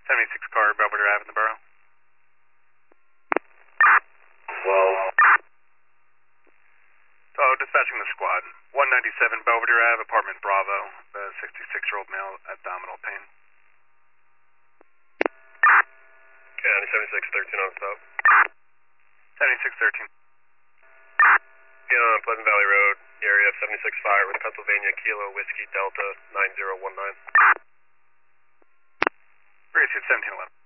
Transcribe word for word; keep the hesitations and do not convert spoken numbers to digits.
seventy-six car, Belvedere Ave in the borough. Well, So, dispatching the squad. one ninety-seven Belvedere Ave, apartment Bravo. The sixty-six-year-old male, abdominal pain. County seventy-six thirteen on stop. seventy-six thirteen. Yeah, on Pleasant Valley Road, area seventy-six fire with Pennsylvania Kilo Whiskey Delta nine zero one nine. Gracie at seventeen eleven.